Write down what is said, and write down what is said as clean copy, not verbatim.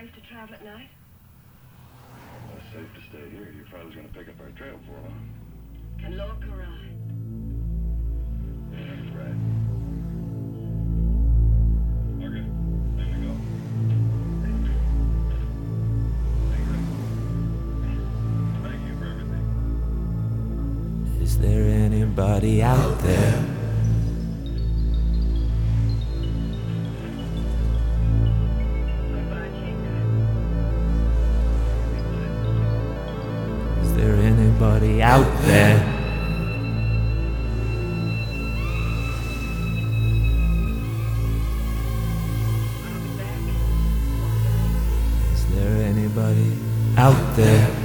safe to travel at night? Well, it's safe to stay here. Your father's gonna pick up our trail for long. Can Lorca ride? Yeah, he's right. Okay, time to go. Thank you for everything. Is there anybody out there? Goodbye, Tinker. Is there anybody out there? I'll be back. Is there anybody out there?